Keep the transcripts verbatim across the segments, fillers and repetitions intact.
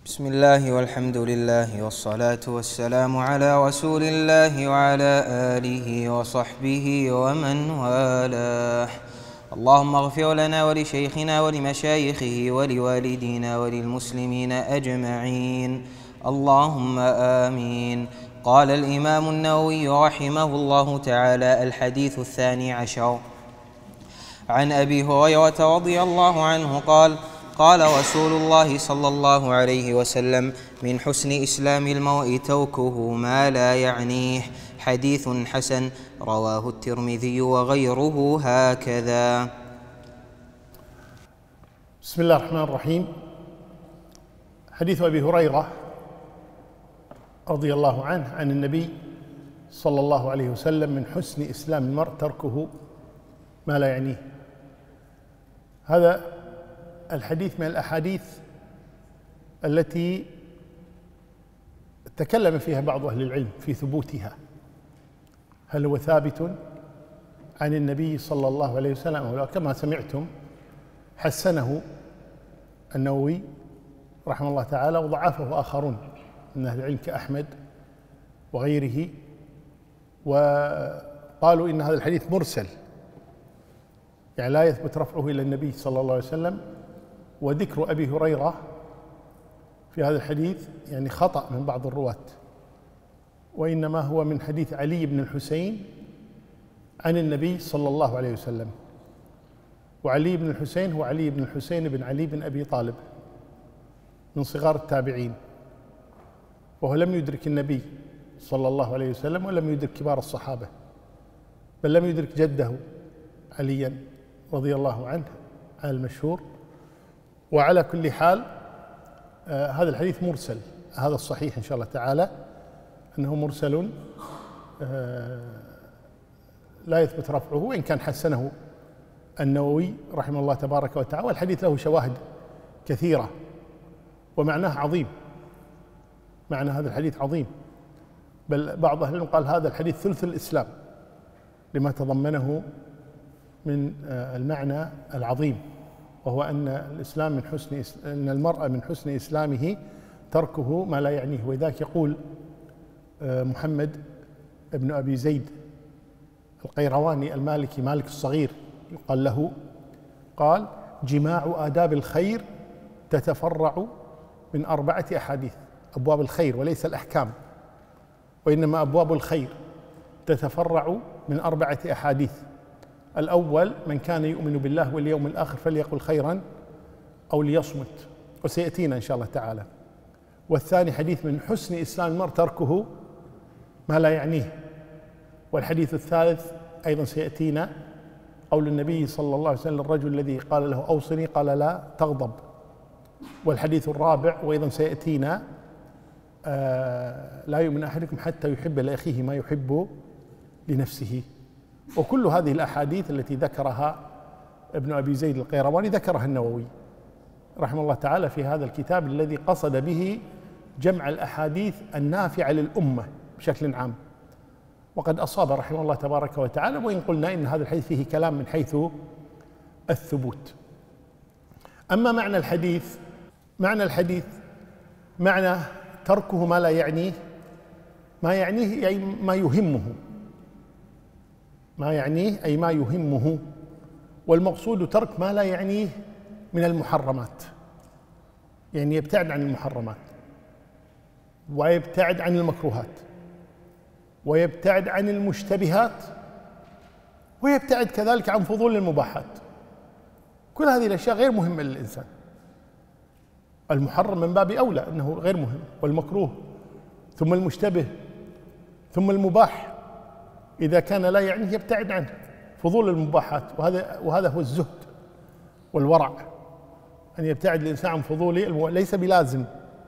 بسم الله والحمد لله والصلاة والسلام على رسول الله وعلى آله وصحبه ومن والاه. اللهم اغفر لنا ولشيخنا ولمشايخه ولوالدينا وللمسلمين أجمعين، اللهم آمين. قال الإمام النووي رحمه الله تعالى: الحديث الثاني عشر عن أبي هريرة رضي الله عنه قال: قال رسول الله صلى الله عليه وسلم: من حسن إسلام المرء تركه ما لا يعنيه. حديث حسن، رواه الترمذي وغيره هكذا. بسم الله الرحمن الرحيم. حديث أبي هريرة رضي الله عنه عن النبي صلى الله عليه وسلم: من حسن إسلام المرء تركه ما لا يعنيه. هذا الحديث من الأحاديث التي تكلم فيها بعض أهل العلم في ثبوتها، هل هو ثابت عن النبي صلى الله عليه وسلم أو لا؟ كما سمعتم حسنه النووي رحمه الله تعالى، وضعفه آخرون من أهل العلم كأحمد وغيره، وقالوا إن هذا الحديث مرسل، يعني لا يثبت رفعه إلى النبي صلى الله عليه وسلم. وذكر أبي هريرة في هذا الحديث يعني خطأ من بعض الرواة، وإنما هو من حديث علي بن الحسين عن النبي صلى الله عليه وسلم. وعلي بن الحسين هو علي بن الحسين بن علي بن أبي طالب، من صغار التابعين، وهو لم يدرك النبي صلى الله عليه وسلم ولم يدرك كبار الصحابة، بل لم يدرك جده عليا رضي الله عنه على المشهور. وعلى كل حال آه هذا الحديث مرسل، هذا الصحيح إن شاء الله تعالى أنه مرسل آه لا يثبت رفعه، وإن كان حسنه النووي رحمه الله تبارك وتعالى. والحديث له شواهد كثيرة ومعناه عظيم، معنى هذا الحديث عظيم، بل بعض أهل العلم قال هذا الحديث ثلث الإسلام لما تضمنه من آه المعنى العظيم، وهو أن الإسلام من حسن أن المرء من حسن إسلامه تركه ما لا يعنيه. وذاك يقول محمد بن أبي زيد القيرواني المالكي، مالك الصغير يقال له، قال: جماع آداب الخير تتفرع من أربعة أحاديث. أبواب الخير وليس الأحكام، وإنما أبواب الخير تتفرع من أربعة أحاديث. الأول: من كان يؤمن بالله واليوم الآخر فليقل خيرا أو ليصمت، وسيأتينا إن شاء الله تعالى. والثاني: حديث من حسن إسلام المرء تركه ما لا يعنيه. والحديث الثالث أيضا سيأتينا، قول النبي صلى الله عليه وسلم للرجل الذي قال له: أوصني، قال: لا تغضب. والحديث الرابع وأيضا سيأتينا: آه لا يؤمن أحدكم حتى يحب لأخيه ما يحب لنفسه. وكل هذه الأحاديث التي ذكرها ابن أبي زيد القيرواني ذكرها النووي رحمه الله تعالى في هذا الكتاب الذي قصد به جمع الأحاديث النافعة للأمة بشكل عام. وقد أصاب رحمه الله تبارك وتعالى، وإن قلنا إن هذا الحديث فيه كلام من حيث الثبوت. أما معنى الحديث، معنى الحديث معنى تركه ما لا يعنيه. ما يعنيه يعني ما يهمه، ما يعنيه أي ما يهمه. والمقصود ترك ما لا يعنيه من المحرمات، يعني يبتعد عن المحرمات، ويبتعد عن المكروهات، ويبتعد عن المشتبهات، ويبتعد كذلك عن فضول المباحات. كل هذه الأشياء غير مهمة للإنسان. المحرم من باب أولى أنه غير مهم، والمكروه، ثم المشتبه، ثم المباح إذا كان لا يعنيه يبتعد عنه، فضول المباحات. وهذا وهذا هو الزهد والورع، أن يبتعد الإنسان عن فضوله. ليس بلازم،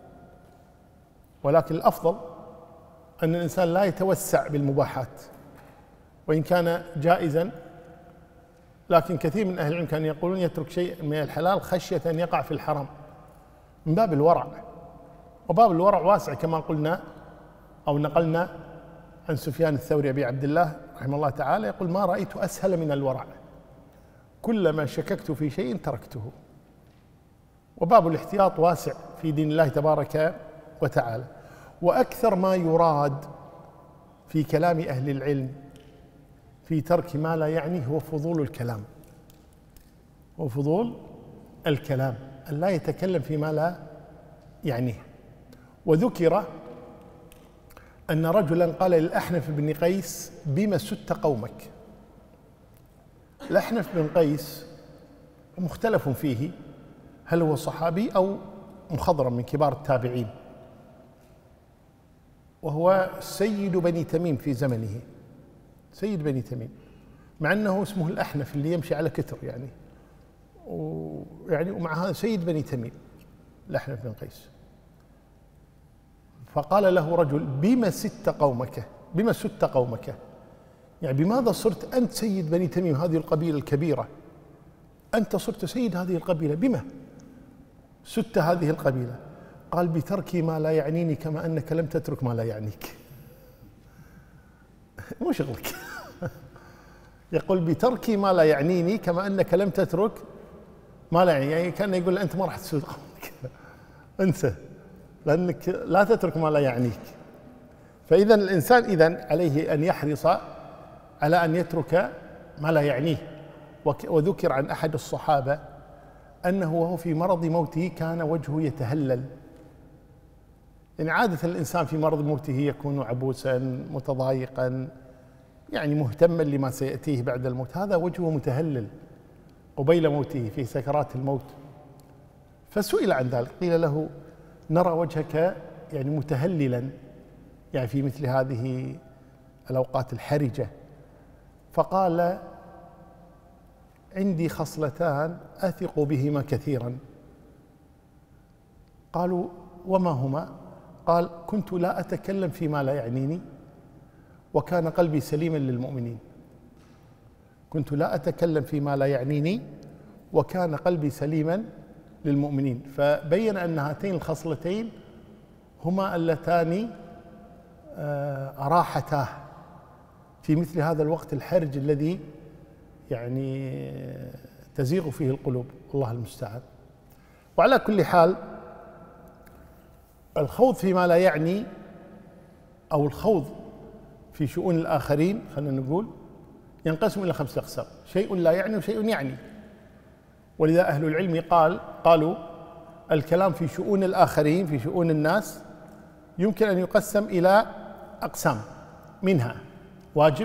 ولكن الأفضل أن الإنسان لا يتوسع بالمباحات، وإن كان جائزا. لكن كثير من أهل العلم كانوا يقولون يترك شيء من الحلال خشية أن يقع في الحرام، من باب الورع. وباب الورع واسع كما قلنا أو نقلنا عن سفيان الثوري أبي عبد الله رحمه الله تعالى، يقول: ما رأيت أسهل من الورع، كلما شككت في شيء تركته. وباب الاحتياط واسع في دين الله تبارك وتعالى. وأكثر ما يراد في كلام أهل العلم في ترك ما لا يعني هو فضول الكلام، هو فضول الكلام، أن لا يتكلم فيما لا يعنيه. وذكر أن رجلا قال للأحنف بن قيس: بما سدت قومك؟ الأحنف بن قيس مختلف فيه، هل هو صحابي أو مخضرم من كبار التابعين، وهو سيد بني تميم في زمنه، سيد بني تميم، مع أنه اسمه الأحنف اللي يمشي على كتر يعني، ويعني ومع هذا سيد بني تميم الأحنف بن قيس. فقال له رجل: بما سدت قومك؟ بما سدت قومك؟ يعني بماذا صرت أنت سيد بني تميم، هذه القبيلة الكبيرة، أنت صرت سيد هذه القبيلة، بما سدت هذه القبيلة؟ قال: بترك ما لا يعنيني كما أنك لم تترك ما لا يعنيك. مو شغلك. يقول: بترك ما لا يعنيني كما أنك لم تترك ما لا يعني، يعني كان يقول: أنت ما راح تسود قومك، انسى، لأنك لا تترك ما لا يعنيك. فإذا الإنسان إذن عليه أن يحرص على أن يترك ما لا يعنيه. وذكر عن أحد الصحابة أنه وهو في مرض موته كان وجهه يتهلل، يعني عادة الإنسان في مرض موته يكون عبوسا متضايقا، يعني مهتما لما سيأتيه بعد الموت، هذا وجهه متهلل قبيل موته في سكرات الموت. فسئل عن ذلك، قيل له: نرى وجهك يعني متهللا يعني في مثل هذه الأوقات الحرجة. فقال: عندي خصلتان أثق بهما كثيرا. قالوا: وما هما؟ قال: كنت لا أتكلم فيما لا يعنيني، وكان قلبي سليما للمؤمنين. كنت لا أتكلم فيما لا يعنيني وكان قلبي سليما للمؤمنين. فبين أن هاتين الخصلتين هما اللتان أراحتاه في مثل هذا الوقت الحرج الذي يعني تزيغ فيه القلوب، الله المستعان. وعلى كل حال، الخوض فيما لا يعني أو الخوض في شؤون الآخرين خلينا نقول ينقسم إلى خمسة أقسام: شيء لا يعني وشيء يعني. ولذا أهل العلم قال قالوا الكلام في شؤون الآخرين، في شؤون الناس، يمكن أن يقسم إلى أقسام، منها واجب،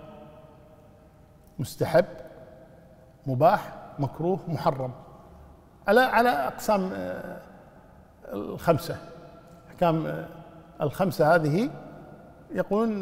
مستحب، مباح، مكروه، محرم، على على أقسام الخمسة. أحكام الخمسة هذه يقولون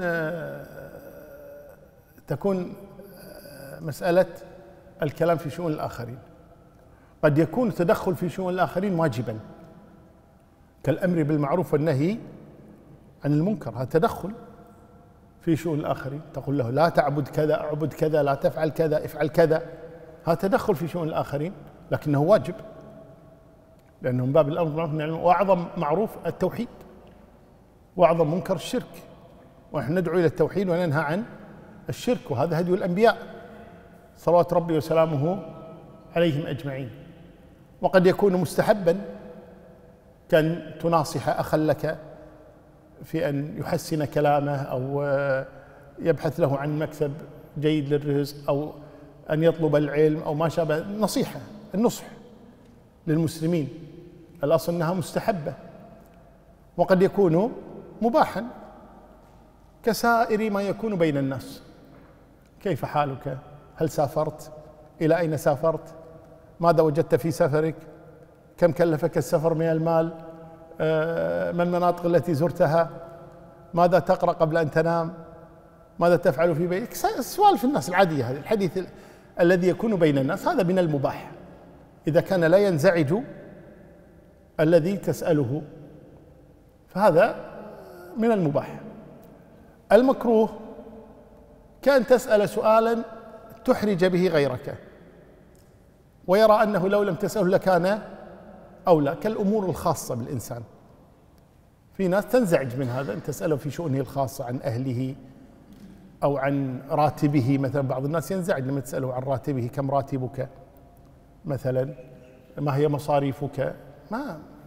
تكون مسألة الكلام في شؤون الآخرين. قد يكون التدخل في شؤون الآخرين واجبا، كالأمر بالمعروف والنهي عن المنكر، هذا تدخل في شؤون الآخرين. تقول له: لا تعبد كذا، اعبد كذا، لا تفعل كذا، افعل كذا، هذا تدخل في شؤون الآخرين، لكنه واجب، لأنه من باب الأمر بالمعروف والنهي عن المنكر. وأعظم معروف التوحيد، وأعظم منكر الشرك، ونحن ندعو إلى التوحيد وننهى عن الشرك، وهذا هدي الأنبياء صلوات ربي وسلامه عليهم أجمعين. وقد يكون مستحبا، كأن تناصح أخا لك في أن يحسن كلامه، أو يبحث له عن مكسب جيد للرزق، أو أن يطلب العلم، أو ما شابه، نصيحة، النصح للمسلمين الأصل أنها مستحبة. وقد يكون مباحا كسائر ما يكون بين الناس: كيف حالك؟ هل سافرت؟ إلى أين سافرت؟ ماذا وجدت في سفرك؟ كم كلفك السفر من المال؟ ما المناطق التي زرتها؟ ماذا تقرأ قبل أن تنام؟ ماذا تفعل في بيتك؟ سوالف الناس العادية، هذه الحديث الذي يكون بين الناس، هذا من المباح إذا كان لا ينزعج الذي تسأله، فهذا من المباح. المكروه كأن تسأل سؤالا تحرج به غيرك، ويرى أنه لو لم تسأله لكان أولى، كالأمور الخاصة بالإنسان. في ناس تنزعج من هذا، أن تسأله في شؤونه الخاصة عن أهله أو عن راتبه مثلا. بعض الناس ينزعج لما تسأله عن راتبه: كم راتبك مثلا، ما هي مصاريفك، ما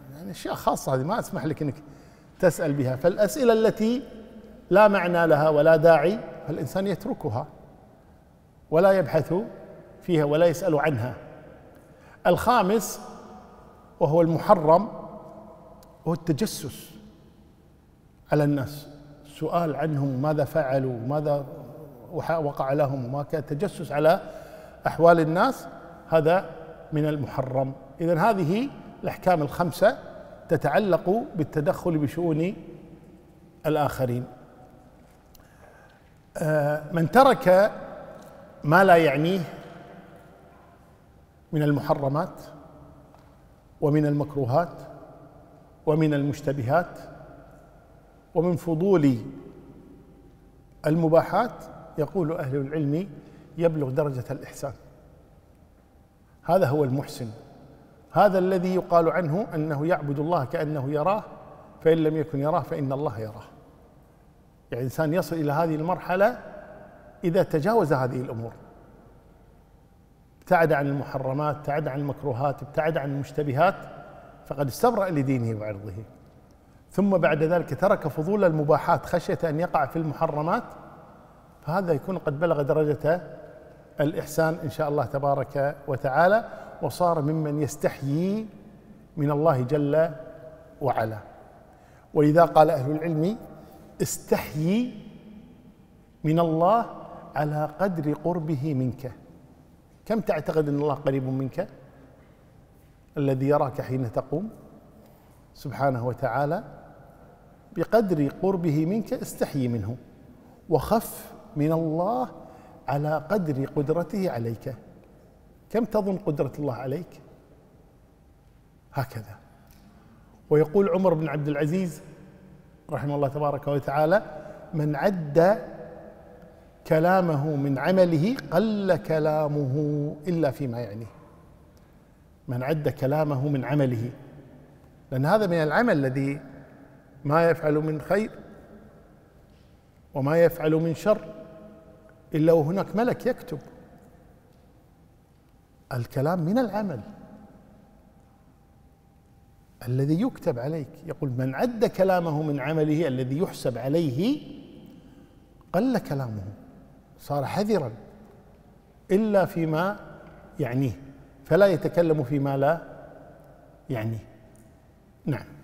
يعني أشياء خاصة هذه ما أسمح لك أنك تسأل بها. فالأسئلة التي لا معنى لها ولا داعي فالإنسان يتركها ولا يبحث فيها ولا يسأل عنها. الخامس وهو المحرم هو التجسس على الناس، السؤال عنهم ماذا فعلوا وماذا وقع لهم وما كان، التجسس على أحوال الناس هذا من المحرم. إذن هذه الأحكام الخمسة تتعلق بالتدخل بشؤون الآخرين. من ترك ما لا يعنيه من المحرمات ومن المكروهات ومن المشتبهات ومن فضول المباحات يقول أهل العلم يبلغ درجة الإحسان. هذا هو المحسن، هذا الذي يقال عنه أنه يعبد الله كأنه يراه، فإن لم يكن يراه فإن الله يراه. يعني الإنسان يصل إلى هذه المرحلة إذا تجاوز هذه الأمور، ابتعد عن المحرمات، ابتعد عن المكروهات، ابتعد عن المشتبهات، فقد استبرأ لدينه وعرضه. ثم بعد ذلك ترك فضول المباحات خشية أن يقع في المحرمات، فهذا يكون قد بلغ درجة الإحسان إن شاء الله تبارك وتعالى، وصار ممن يستحيي من الله جل وعلا. ولذا قال أهل العلم استحيي من الله على قدر قربه منك. كم تعتقد أن الله قريب منك؟ الذي يراك حين تقوم سبحانه وتعالى، بقدر قربه منك استحيي منه، وخف من الله على قدر قدرته عليك. كم تظن قدرة الله عليك؟ هكذا. ويقول عمر بن عبد العزيز رحمه الله تبارك وتعالى: من عد كلامه من عمله قل كلامه إلا فيما يعنيه. من عد كلامه من عمله، لأن هذا من العمل الذي ما يفعل من خير وما يفعل من شر إلا وهناك ملك يكتب. الكلام من العمل الذي يكتب عليك. يقول من عد كلامه من عمله الذي يحسب عليه قل كلامه، صار حذرا إلا فيما يعنيه، فلا يتكلم فيما لا يعنيه. نعم.